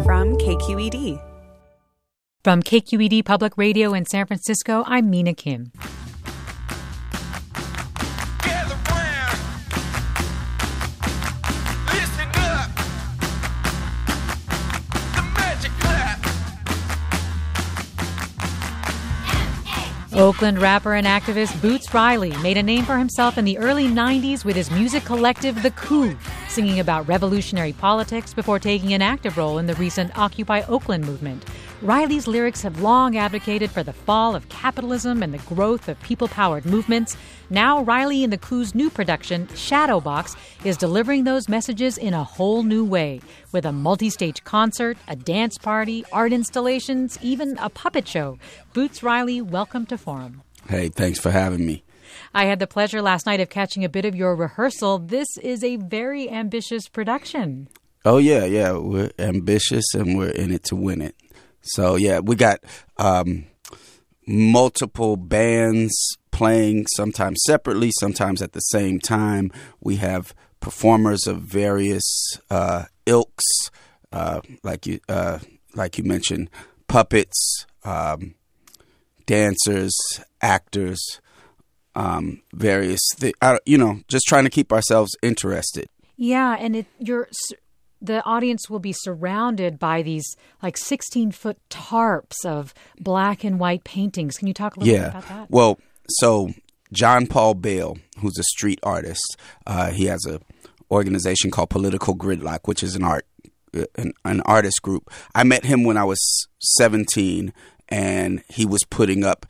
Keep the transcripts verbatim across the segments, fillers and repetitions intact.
from K Q E D. From K Q E D Public Radio in San Francisco, I'm Mina Kim. Oakland rapper and activist Boots Riley made a name for himself in the early nineties with his music collective The Coup, singing about revolutionary politics before taking an active role in the recent Occupy Oakland movement. Riley's lyrics have long advocated for the fall of capitalism and the growth of people-powered movements. Now, Riley and The Coup's new production, Shadowbox, is delivering those messages in a whole new way, with a multi-stage concert, a dance party, art installations, even a puppet show. Boots Riley, welcome to Forum. Hey, thanks for having me. I had the pleasure last night of catching a bit of your rehearsal. This is a very ambitious production. Oh, yeah, yeah. We're ambitious and we're in it to win it. So, yeah, we got um, multiple bands playing, sometimes separately, sometimes at the same time. We have performers of various uh, ilks, uh, like you uh, like you mentioned, puppets, um, dancers, actors, um, various, th- uh, you know, just trying to keep ourselves interested. Yeah, and it, you're... the audience will be surrounded by these like sixteen-foot tarps of black and white paintings. Can you talk a little yeah. bit about that? Well, so John Paul Bale, who's a street artist, uh, he has a organization called Political Gridlock, which is an art an, an artist group. I met him when I was seventeen, and he was putting up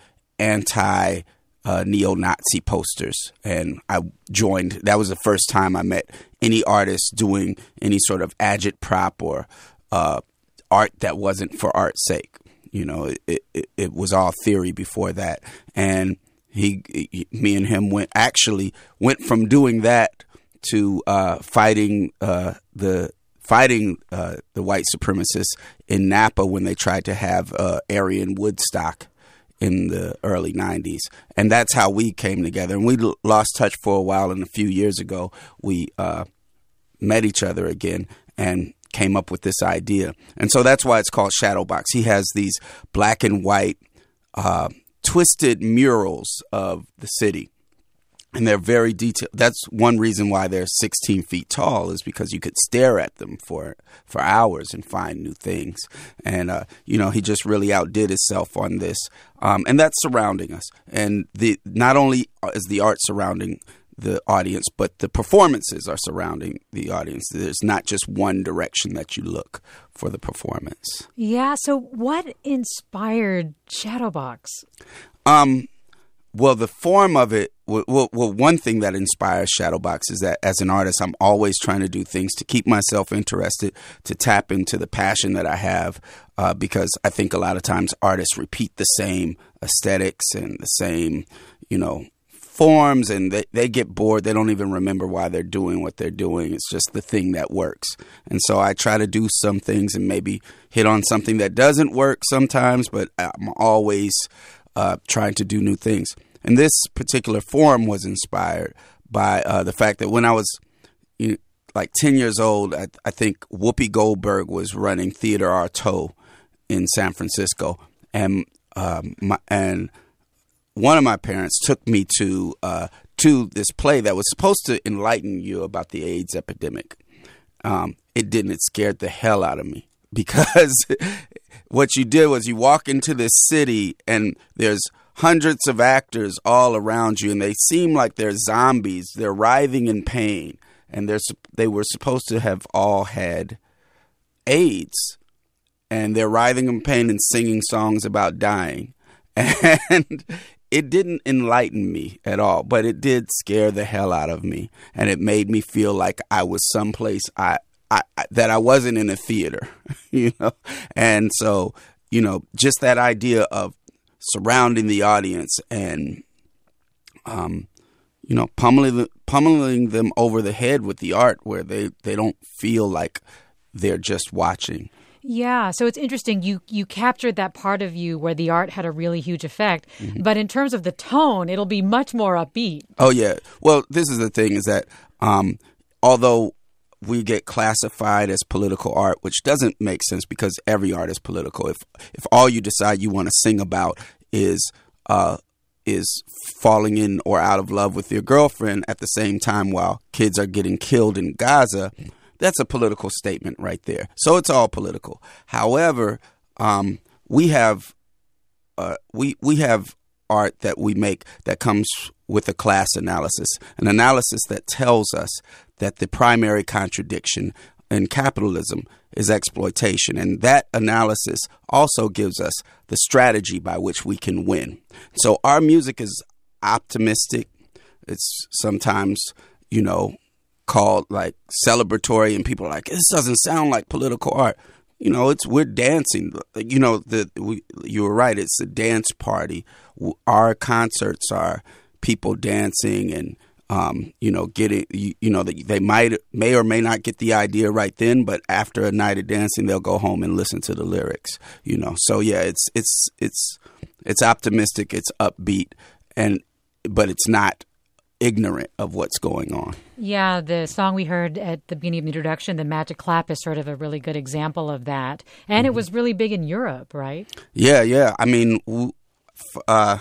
anti Uh, neo-Nazi posters, and I joined. That was the first time I met any artist doing any sort of agitprop or uh, art that wasn't for art's sake. You know, it, it, it was all theory before that. And he, he, me and him went actually went from doing that to uh, fighting uh, the fighting uh, the white supremacists in Napa when they tried to have uh, Aryan Woodstock in the early nineties. And that's how we came together. And we l- lost touch for a while, and a few years ago, we uh, met each other again and came up with this idea. And so that's why it's called Shadowbox. He has these black and white uh, twisted murals of the city. And they're very detailed. That's one reason why they're sixteen feet tall, is because you could stare at them for for hours and find new things. And, uh, you know, he just really outdid himself on this. Um, and that's surrounding us. And the not only is the art surrounding the audience, but the performances are surrounding the audience. There's not just one direction that you look for the performance. Yeah. So what inspired Shadowbox? Um. Well, the form of it, well, well, well, one thing that inspires Shadowbox is that as an artist, I'm always trying to do things to keep myself interested, to tap into the passion that I have, uh, because I think a lot of times artists repeat the same aesthetics and the same, you know, forms, and they, they get bored. They don't even remember why they're doing what they're doing. It's just the thing that works. And so I try to do some things and maybe hit on something that doesn't work sometimes, but I'm always Uh, trying to do new things. And this particular form was inspired by uh, the fact that when I was you know, like ten years old, I, I think Whoopi Goldberg was running Theater Artaud in San Francisco. And um, my, and one of my parents took me to uh, to this play that was supposed to enlighten you about the AIDS epidemic. Um, it didn't. It scared the hell out of me, because what you did was you walk into this city and there's hundreds of actors all around you, and they seem like they're zombies. They're writhing in pain, and they're they were supposed to have all had AIDS, and they're writhing in pain and singing songs about dying. And it didn't enlighten me at all, but it did scare the hell out of me, and it made me feel like I was someplace I. I, that I wasn't in a theater, you know? And so, you know, just that idea of surrounding the audience and, um, you know, pummeling, pummeling them over the head with the art, where they, they don't feel like they're just watching. Yeah, so it's interesting. You you captured that part of you where the art had a really huge effect. Mm-hmm. But in terms of the tone, it'll be much more upbeat. Oh, yeah. Well, this is the thing, is that um, although we get classified as political art, which doesn't make sense because every art is political. If if all you decide you want to sing about is uh, is falling in or out of love with your girlfriend at the same time while kids are getting killed in Gaza, that's a political statement right there. So it's all political. However, um, we have uh, we we have art that we make that comes with a class analysis, an analysis that tells us that the primary contradiction in capitalism is exploitation. And that analysis also gives us the strategy by which we can win. So our music is optimistic. It's sometimes, you know, called like celebratory, and people are like, this doesn't sound like political art. You know, it's we're dancing. You know, the we, you were right. It's a dance party. Our concerts are people dancing and, um, you know, getting, you, you know, they might may or may not get the idea right then, but after a night of dancing, they'll go home and listen to the lyrics. You know, so yeah, it's it's it's it's optimistic, it's upbeat, and but it's not ignorant of what's going on. Yeah, the song we heard at the beginning of the introduction, The Magic Clap, is sort of a really good example of that. And mm-hmm. It was really big in Europe, right? Yeah, yeah. I mean, uh,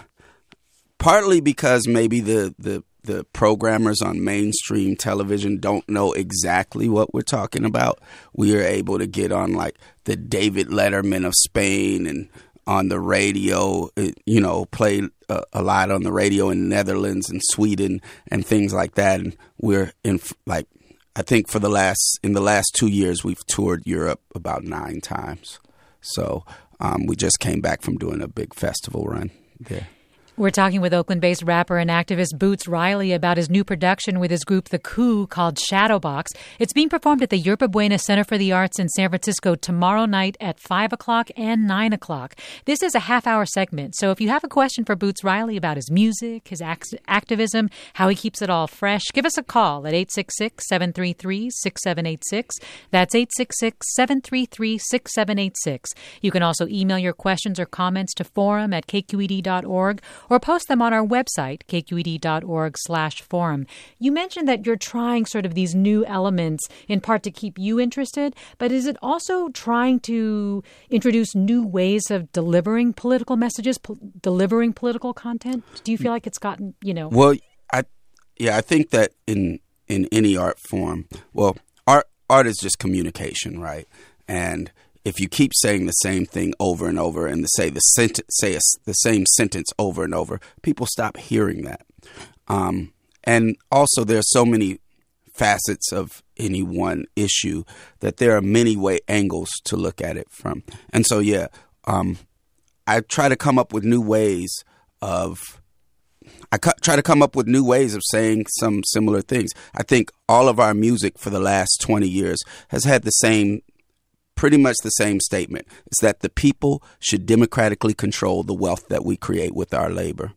partly because maybe the, the, the programmers on mainstream television don't know exactly what we're talking about. We are able to get on like the David Letterman of Spain and on the radio, you know, play a, a lot on the radio in Netherlands and Sweden and things like that. And we're in like, I think for the last, in the last two years, we've toured Europe about nine times. So um, we just came back from doing a big festival run there. We're talking with Oakland-based rapper and activist Boots Riley about his new production with his group The Coup called Shadowbox. It's being performed at the Yerba Buena Center for the Arts in San Francisco tomorrow night at five o'clock and nine o'clock. This is a half-hour segment, so if you have a question for Boots Riley about his music, his act- activism, how he keeps it all fresh, give us a call at eight six six, seven three three, six seven eight six. That's eight six six, seven three three, six seven eight six. You can also email your questions or comments to forum at k q e d dot org. Or post them on our website, k q e d dot org slash forum. You mentioned that you're trying sort of these new elements in part to keep you interested, but is it also trying to introduce new ways of delivering political messages, po- delivering political content? Do you feel like it's gotten, you know? Well, I yeah, I think that in in any art form, well, art art is just communication, right? And if you keep saying the same thing over and over and say the sent- say a, the same sentence over and over, people stop hearing that. Um, and also, there's so many facets of any one issue that there are many way angles to look at it from. And so, yeah, um, I try to come up with new ways of. I cu- try to come up with new ways of saying some similar things. I think all of our music for the last twenty years has had the same. Pretty much the same statement. It's that the people should democratically control the wealth that we create with our labor.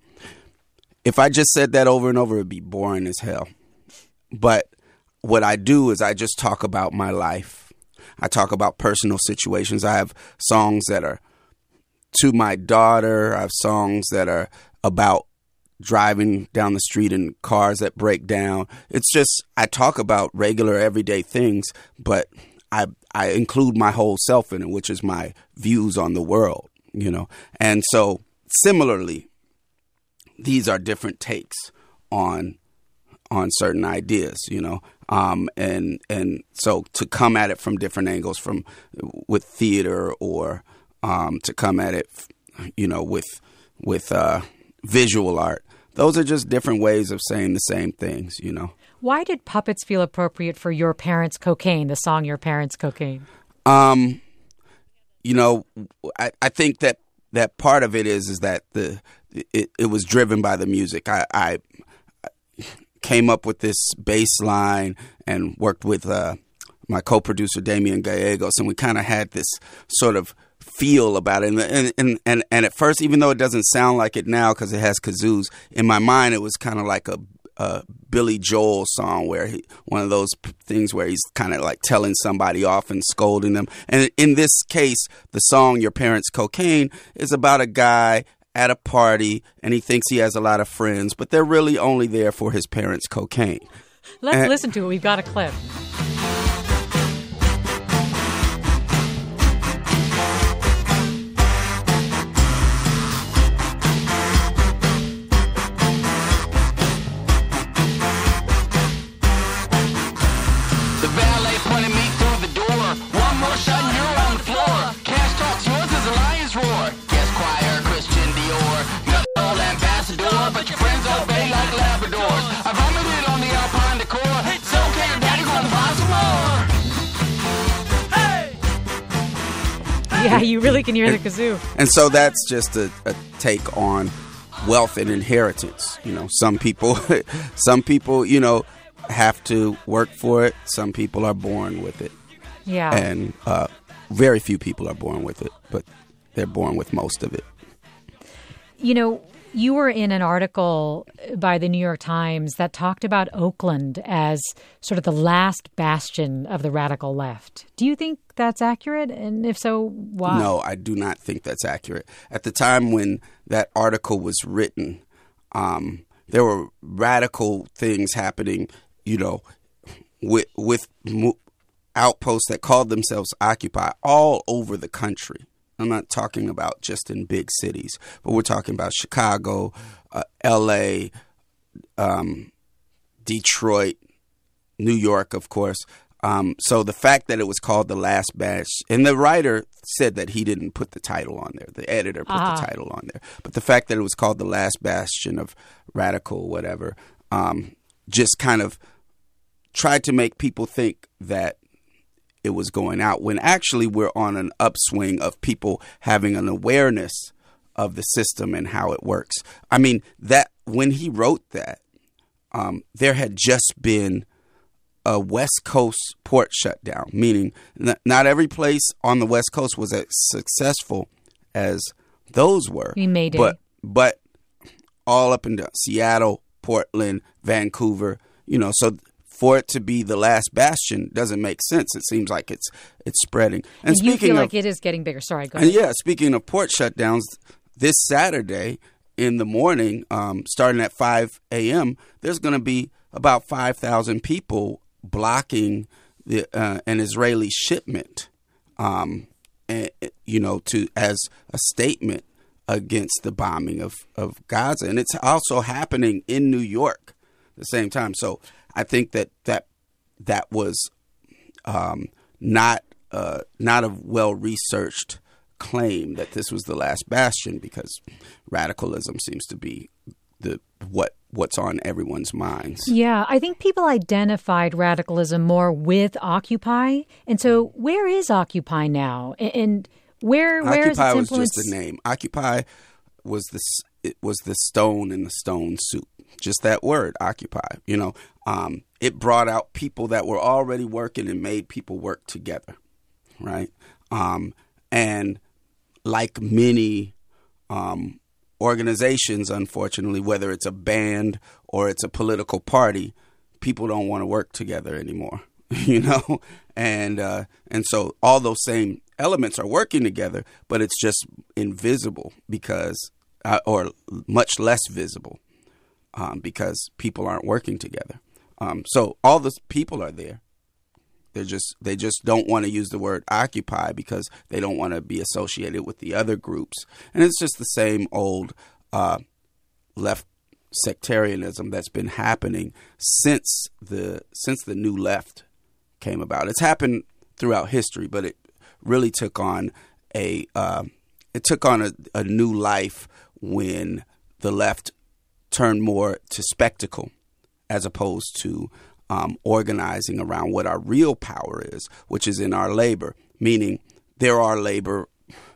If I just said that over and over, it'd be boring as hell. But what I do is I just talk about my life. I talk about personal situations. I have songs that are to my daughter. I have songs that are about driving down the street in cars that break down. It's just, I talk about regular everyday things, but I I include my whole self in it, which is my views on the world, you know. And so similarly, these are different takes on on certain ideas, you know. Um, and and so to come at it from different angles, from with theater or um, to come at it, you know, with with uh, visual art. Those are just different ways of saying the same things, you know. Why did Puppets feel appropriate for Your Parents' Cocaine, the song Your Parents' Cocaine? Um, you know, I, I think that, that part of it is is that the it, it was driven by the music. I, I came up with this bass line and worked with uh, my co-producer Damian Gallegos, and we kind of had this sort of feel about it. And, and, and, and at first, even though it doesn't sound like it now because it has kazoos, in my mind it was kind of like a Uh, Billy Joel song where he, one of those p- things where he's kind of like telling somebody off and scolding them. And in this case, the song Your Parents' Cocaine is about a guy at a party and he thinks he has a lot of friends, but they're really only there for his parents' cocaine. Let's and, listen to it. We've got a clip. door shut and you're on the floor. Cash talks yours as a lion's roar. Yes, choir, Christian Dior. You're the old ambassador, but your friends obey like Labradors. I vomited on the Alpine decor. It's okay, your daddy's gonna buy some more. Yeah, you really can hear the kazoo. And so that's just a, a take on wealth and inheritance. You know, some people, some people, you know, have to work for it. Some people are born with it. Yeah. And uh, very few people are born with it, but they're born with most of it. You know, you were in an article by the New York Times that talked about Oakland as sort of the last bastion of the radical left. Do you think that's accurate? And if so, why? No, I do not think that's accurate. At the time when that article was written, um, there were radical things happening, you know, with, with mo- outposts that called themselves Occupy all over the country. I'm not talking about just in big cities, but we're talking about Chicago, uh, L A, um, Detroit, New York, of course. Um, so the fact that it was called The Last Batch, and the writer said that he didn't put the title on there. The editor put uh-huh. the title on there. But the fact that it was called The Last Bastion of Radical whatever um, just kind of tried to make people think that it was going out, when actually we're on an upswing of people having an awareness of the system and how it works. I mean, that when he wrote that, um, there had just been a West Coast port shutdown, meaning n- not every place on the West Coast was as successful as those were. You made it. But, but all up and down, Seattle, Portland, Vancouver, you know, so for it to be the last bastion doesn't make sense. It seems like it's it's spreading. And, and speaking you feel of, like it is getting bigger. Sorry, go and ahead. yeah, speaking of port shutdowns, this Saturday in the morning, um, starting at five a.m., there's going to be about five thousand people blocking the uh, an Israeli shipment, um, and, you know, to as a statement against the bombing of, of Gaza. And it's also happening in New York at the same time. So I think that that, that was um, not uh, not a well-researched claim that this was the last bastion, because radicalism seems to be the what what's on everyone's minds. Yeah, I think people identified radicalism more with Occupy. And so where is Occupy now? And where where is its Occupy was influence? just a name. Occupy was the it was the stone in the stone soup. Just that word, occupy. You know, um, it brought out people that were already working and made people work together, right? Um, and like many um, organizations, unfortunately, whether it's a band or it's a political party, people don't want to work together anymore, you know? And uh, and so all those same elements are working together, but it's just invisible because, uh, or much less visible. Um, because people aren't working together. Um, so all the people are there. They're just they just don't want to use the word occupy because they don't want to be associated with the other groups. And it's just the same old uh, left sectarianism that's been happening since the since the New Left came about. It's happened throughout history, but it really took on a uh, it took on a, a new life when the left turned more to spectacle as opposed to um, organizing around what our real power is, which is in our labor, meaning there are labor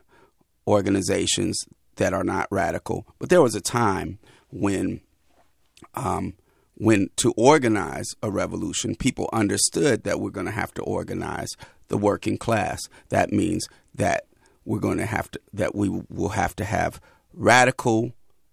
organizations that are not radical. But there was a time when um, when to organize a revolution, people understood that we're going to have to organize the working class. That means that we're going to have to that we will have to have radical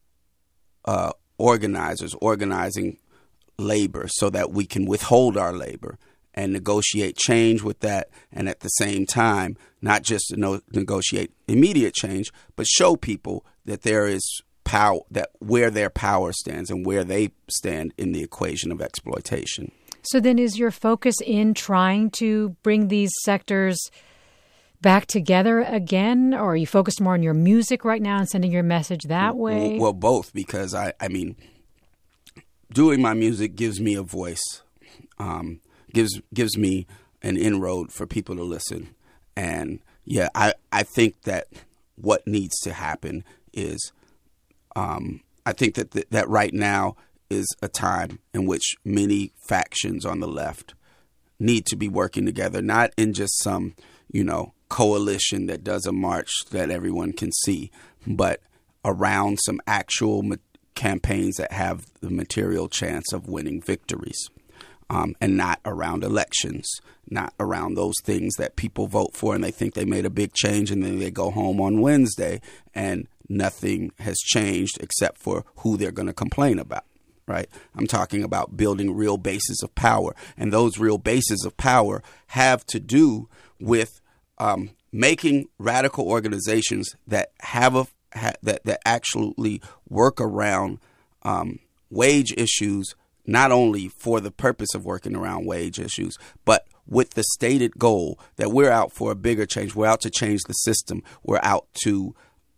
uh organizers organizing labor so that we can withhold our labor and negotiate change with that. And at the same time, not just to no- negotiate immediate change, but show people that there is power, that where their power stands and where they stand in the equation of exploitation. So then is your focus in trying to bring these sectors back together again, or are you focused more on your music right now and sending your message that way? Well, both, because I, I mean, doing my music gives me a voice, um, gives gives me an inroad for people to listen, And yeah, I, I think that what needs to happen is, um, I think that th- that right now is a time in which many factions on the left need to be working together, not in just some, you know, coalition that does a march that everyone can see, but around some actual ma- campaigns that have the material chance of winning victories. Um, and not around elections, not around those things that people vote for and they think they made a big change and then they go home on Wednesday and nothing has changed except for who they're going to complain about, right? I'm talking about building real bases of power. And those real bases of power have to do with um, making radical organizations that have a ha, that, that actually work around um, wage issues, not only for the purpose of working around wage issues, but with the stated goal that we're out for a bigger change. We're out to change the system. We're out to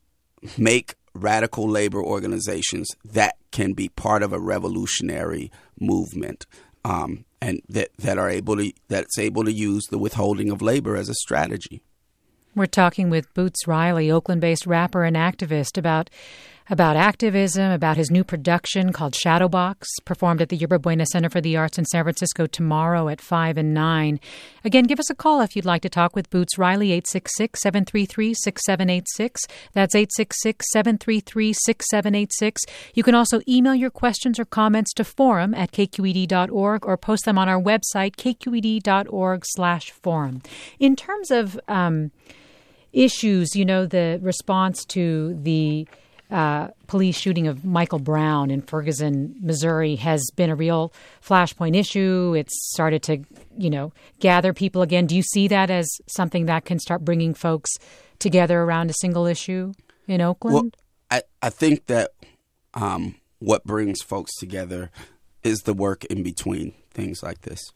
make radical labor organizations that can be part of a revolutionary movement, um, and that, that are able to that's able to use the withholding of labor as a strategy. We're talking with Boots Riley, Oakland-based rapper and activist, about about activism, about his new production called Shadowbox, performed at the Yerba Buena Center for the Arts in San Francisco tomorrow at five and nine. Again, give us a call if you'd like to talk with Boots Riley, eight six six, seven three three, six seven eight six. That's eight six six, seven three three, six seven eight six. You can also email your questions or comments to forum at k q e d dot org or post them on our website, k q e d dot org slash forum. In terms of um, issues, you know, the response to the Uh, police shooting of Michael Brown in Ferguson, Missouri has been a real flashpoint issue. It's started to, you know, gather people again. Do you see that as something that can start bringing folks together around a single issue in Oakland? Well, I, I think that um, what brings folks together is the work in between things like this.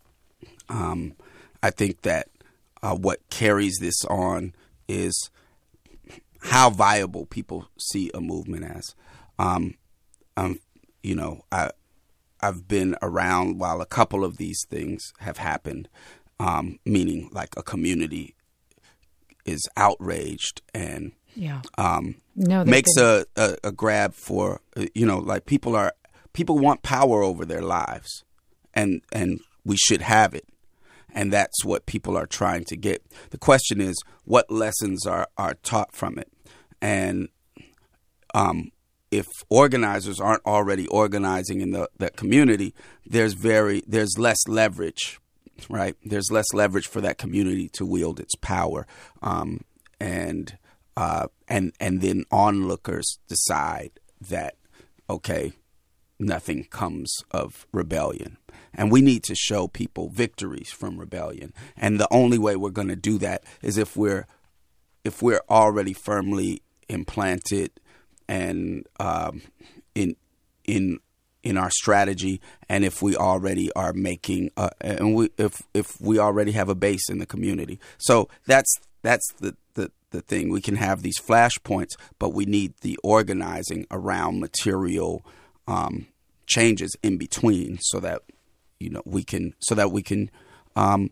Um, I think that uh, what carries this on is how viable people see a movement as. Um, um, you know, I, I've been around while a couple of these things have happened, um, meaning like a community is outraged and yeah. um, no, makes been... a, a, a grab for, you know, like people are people want power over their lives, and and we should have it. And that's what people are trying to get. The question is, what lessons are, are taught from it? And um, if organizers aren't already organizing in the, the community, there's very there's less leverage, right? There's less leverage for that community to wield its power, um, and uh, and and then onlookers decide that, okay, nothing comes of rebellion. And we need to show people victories from rebellion. And the only way we're going to do that is if we're if we're already firmly implanted and um, in in in our strategy, and if we already are making uh, and we if if we already have a base in the community. So that's that's the the the thing. We can have these flashpoints, but we need the organizing around material um, changes in between, so that you know we can so that we can um,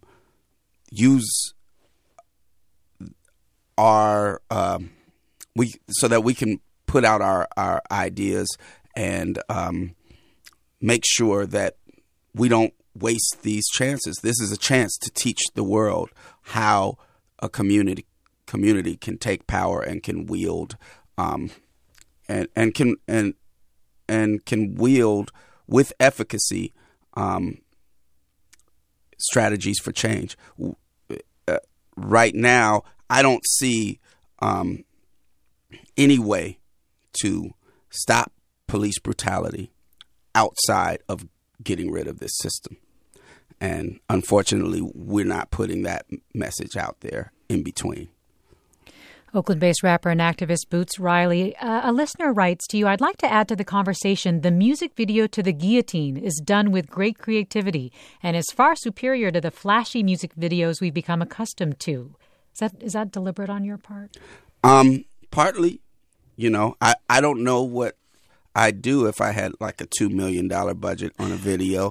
use our um, we so that we can put out our, our ideas and um, make sure that we don't waste these chances. This is a chance to teach the world how a community community can take power and can wield um, and and can and and can wield with efficacy um, strategies for change. Uh, right now, I don't see um, any way to stop police brutality outside of getting rid of this system. And unfortunately, we're not putting that message out there in between. Oakland-based rapper and activist Boots Riley. Uh, a listener writes to you, I'd like to add to the conversation, the music video to The Guillotine is done with great creativity and is far superior to the flashy music videos we've become accustomed to. Is that is that deliberate on your part? Um, partly. You know, I, I don't know what I'd do if I had like a two million dollars budget on a video,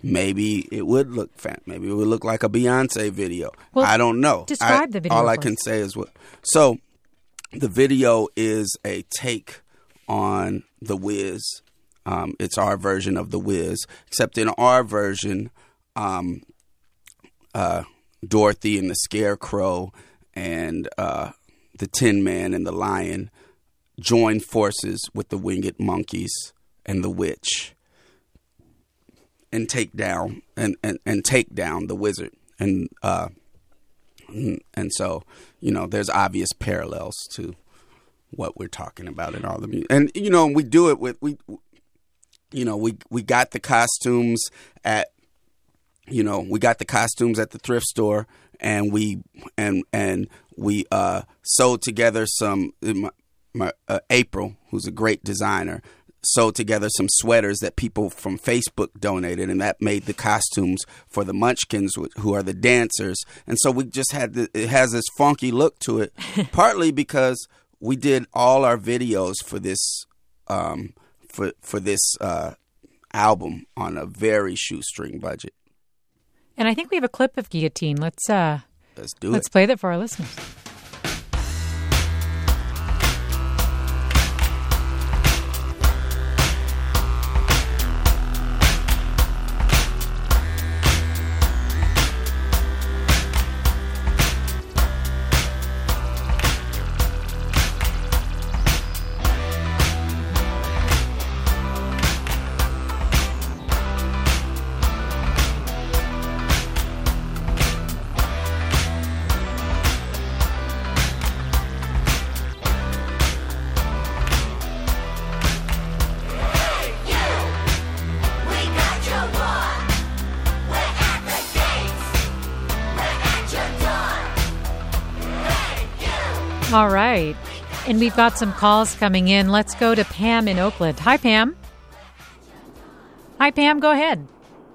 maybe it would look fan. Maybe it would look like a Beyonce video. Well, I don't know. Describe I, the video. All I us. can say is what. So, the video is a take on The Wiz. Um, it's our version of The Wiz, except in our version, um, uh, Dorothy and the Scarecrow and uh, the Tin Man and the Lion join forces with the Winged Monkeys and the Witch and take down and, and, and take down the wizard. And uh, and so, you know, there's obvious parallels to what we're talking about in all the music. And, you know, we do it with, we, you know, we, we got the costumes at, you know, we got the costumes at the thrift store, and we, and, and we uh, sewed together some, my, my, uh, April, who's a great designer, sewed together some sweaters that people from Facebook donated, and that made the costumes for the Munchkins, who are the dancers. And so we just had the, it has this funky look to it, partly because we did all our videos for this um, for for this uh, album on a very shoestring budget. And I think we have a clip of Guillotine. Let's uh, let's do let's it. play that for our listeners. All right. And we've got some calls coming in. Let's go to Pam in Oakland. Hi, Pam. Hi, Pam. Go ahead.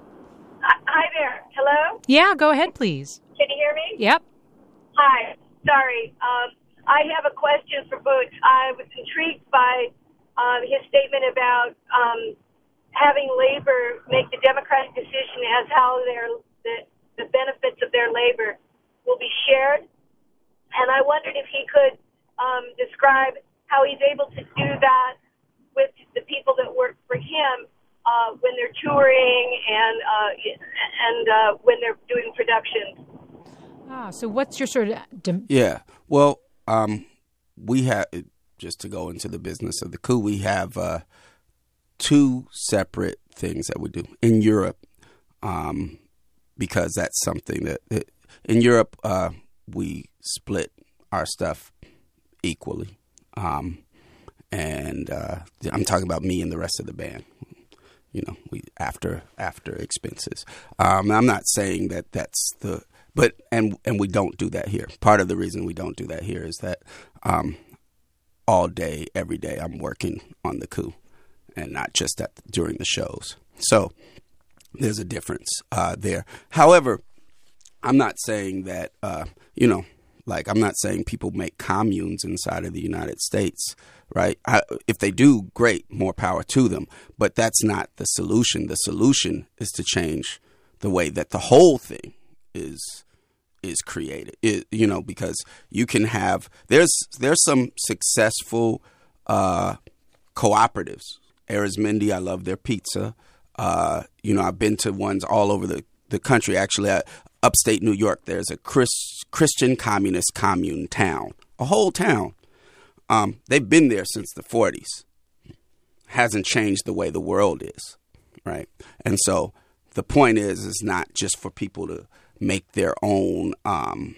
Hi there. Hello? Yeah, go ahead, please. Can you hear me? Yep. Hi. Sorry. Um, I have a question for Boots. I was intrigued by um, his statement about um, having labor make the democratic decision as how their the, the benefits of their labor will be shared. And I wondered if he could um, describe how he's able to do that with the people that work for him uh, when they're touring and uh, and uh, when they're doing production. Ah, so what's your sort of... Dem- Yeah. Well, um, we have, just to go into the business of the coup, we have uh, two separate things that we do in Europe, um, because that's something that, in Europe, uh, we split our stuff equally. Um, and uh, I'm talking about me and the rest of the band. You know, we after after expenses. Um, I'm not saying that that's the, but and and we don't do that here. Part of the reason we don't do that here is that um, all day, every day, I'm working on the coup, and not just at during the shows. So there's a difference uh, there. However, I'm not saying that uh, you know. Like, I'm not saying people make communes inside of the United States, right? I, if they do, great, more power to them. But that's not the solution. The solution is to change the way that the whole thing is is created. It, you know, because you can have there's there's some successful uh, cooperatives. Arizmendi, I love their pizza. Uh, you know, I've been to ones all over the the country. Actually, I, upstate New York, there's a Chris, Christian communist commune town, a whole town. Um, they've been there since the forties. Hasn't changed the way the world is, right? And so the point is, is not just for people to make their own, um,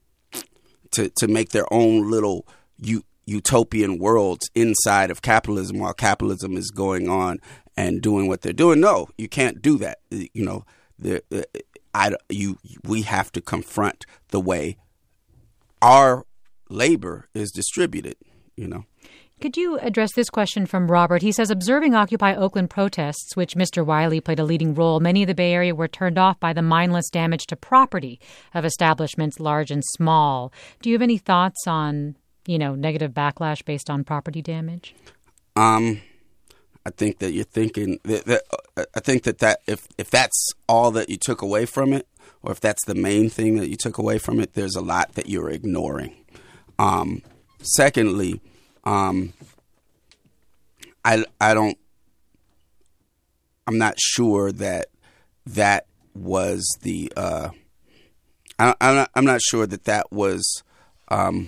to to make their own little u- utopian worlds inside of capitalism while capitalism is going on and doing what they're doing. No, you can't do that. You know, the. the I, you, we have to confront the way our labor is distributed, you know. Could you address this question from Robert? He says, observing Occupy Oakland protests, which Mister Wiley played a leading role, many of the Bay Area were turned off by the mindless damage to property of establishments large and small. Do you have any thoughts on, you know, negative backlash based on property damage? Um, I think that you're thinking that, that uh, I think that, that if if that's all that you took away from it, or if that's the main thing that you took away from it, there's a lot that you're ignoring. Um, secondly, um, I I don't. I'm not sure that that was the. Uh, I, I'm not. I'm not sure that that was. Um,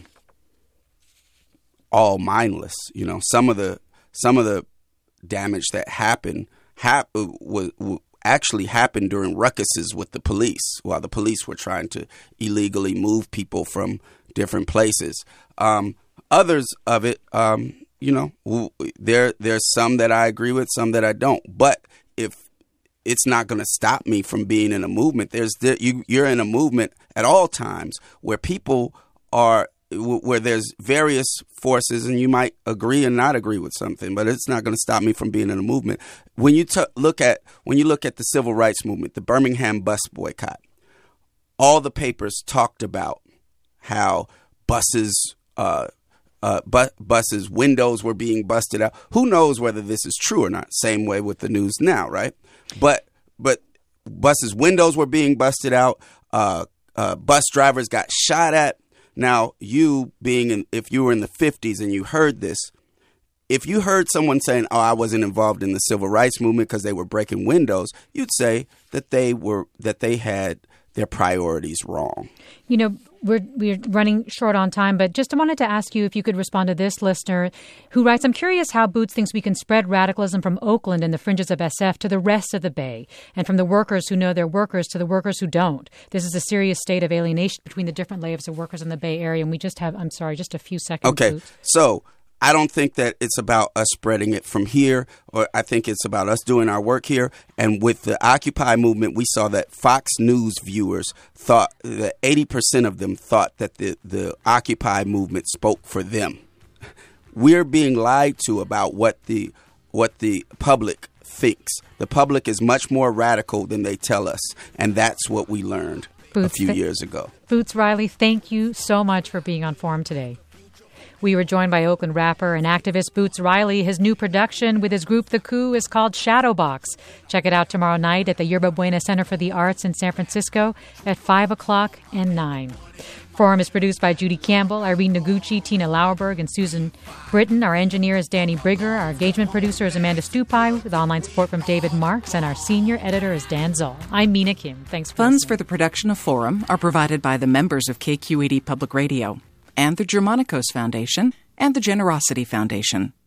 all mindless, you know. Some of the some of the damage that happened hap- was, was actually happened during ruckuses with the police, while the police were trying to illegally move people from different places. Um, others of it, um, you know, w- there there's some that I agree with, some that I don't. But if it's not going to stop me from being in a movement, there's the, you, you're in a movement at all times where people are. Where there's various forces, and you might agree and not agree with something, but it's not going to stop me from being in a movement. When you t- look at when you look at the civil rights movement, the Birmingham bus boycott, all the papers talked about how buses, uh, uh, bu- buses windows were being busted out. Who knows whether this is true or not? Same way with the news now, right? But but buses windows were being busted out. Uh, uh, bus drivers got shot at. Now, you being in, if you were in the fifties and you heard this, if you heard someone saying, oh, I wasn't involved in the civil rights movement because they were breaking windows, you'd say that they were that they had their priorities wrong. You know, we're we're running short on time, but just wanted to ask you if you could respond to this listener who writes, I'm curious how Boots thinks we can spread radicalism from Oakland and the fringes of S F to the rest of the Bay, and from the workers who know they're workers to the workers who don't. This is a serious state of alienation between the different layers of workers in the Bay Area, and we just have, I'm sorry, just a few seconds. Okay, Boots. So I don't think that it's about us spreading it from here, or I think it's about us doing our work here. And with the Occupy movement, we saw that Fox News viewers thought that eighty percent of them thought that the, the Occupy movement spoke for them. We're being lied to about what the what the public thinks. The public is much more radical than they tell us, and that's what we learned Boots, a few th- years ago. Boots Riley, thank you so much for being on Forum today. We were joined by Oakland rapper and activist Boots Riley. His new production with his group The Coup is called Shadowbox. Check it out tomorrow night at the Yerba Buena Center for the Arts in San Francisco at five o'clock and nine. Forum is produced by Judy Campbell, Irene Noguchi, Tina Lauerberg, and Susan Britton. Our engineer is Danny Brigger. Our engagement producer is Amanda Stupai, with online support from David Marks. And our senior editor is Dan Zoll. I'm Mina Kim. Thanks for Funds listening. for the production of Forum are provided by the members of K Q E D Public Radio and the Germanicos Foundation and the Generosity Foundation.